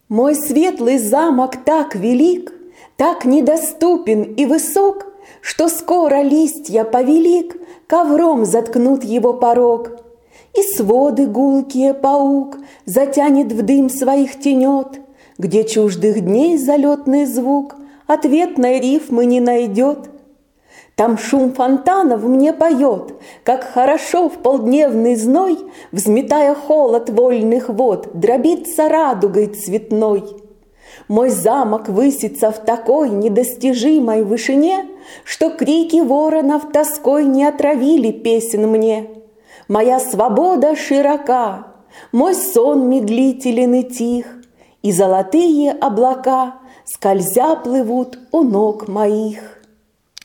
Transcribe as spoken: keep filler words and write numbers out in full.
Мой светлый замок так велик, так недоступен и высок, что скоро листья повелик ковром заткнут его порог. И своды гулкие паук затянет в дым своих тенет, где чуждых дней залетный звук ответной рифмы не найдет. Там шум фонтанов мне поет, как хорошо в полдневный зной, взметая холод вольных вод, дробится радугой цветной. Мой замок высится в такой недостижимой вышине, что крики воронов тоской не отравили песен мне. Моя свобода широка, мой сон медлителен и тих, и золотые облака скользя плывут у ног моих.